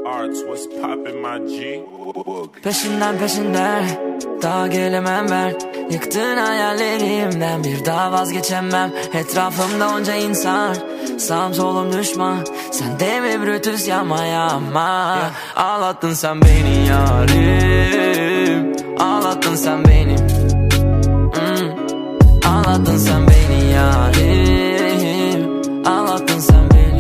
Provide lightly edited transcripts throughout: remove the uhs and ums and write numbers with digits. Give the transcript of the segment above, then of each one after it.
Arts, what's poppin' my G? Peşinden daha gelemem ben. Yıktığın hayallerimden bir daha vazgeçemem. Etrafımda onca insan, sağım solum düşman. Sen de mi Brutus yapma. Ağlattın sen beni yarim. Ağlattın sen beni. Ağlattın sen beni yarim. Ağlattın sen beni.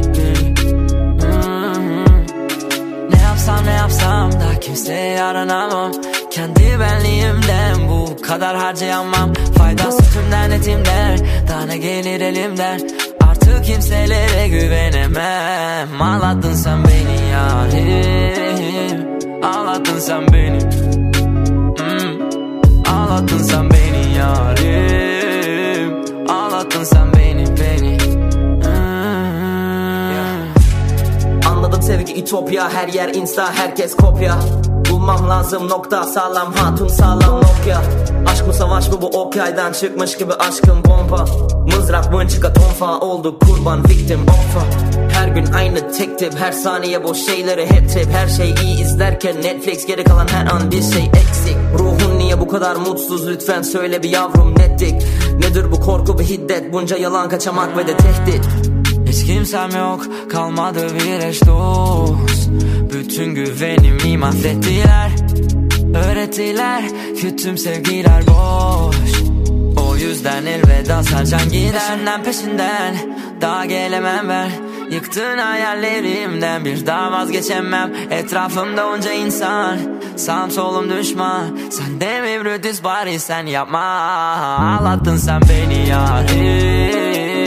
Ne yapsam da kimseye yaranamam. Kendi benliğimden bu kadar harcayamam. Faydası tümden etimden, daha ne gelir elimden. Artık kimselere güvenemem. Ağlattın sen beni yarim. Ağlattın sen beni. Ağlattın sen beni yarim. Ağlattın sen beni. Anladım sevgi ütopya, her yer insta, herkes kopya. Bulmam lazım nokta, sağlam hatun sağlam Nokia. Aşk mı savaş mı bu ok yaydan çıkmış gibi aşkın bomba. Mızrak mınçıka tonfa olduk kurban victim offa. Her gün aynı tek tip, her saniye boş şeyleri hep tip. Her şey iyi izlerken Netflix, geri kalan her an bir şey eksik. Ruhun niye bu kadar mutsuz, lütfen söyle bir yavrum netlik. Nedir bu korku, bir hiddet, bunca yalan, kaçamak ve de tehdit. Hiç kimsem yok, kalmadı bir eş dost. Bütün güvenimi mahvettiler. Öğrettiler ki tüm sevgiler boş. O yüzden elveda sarcan gider. Peşinden daha gelemem ben. Yıktığın hayallerimden bir daha vazgeçemem. Etrafımda onca insan, sağım solum düşman. Sen de mi Brutus bari sen yapma. Ağlattın sen beni yarim.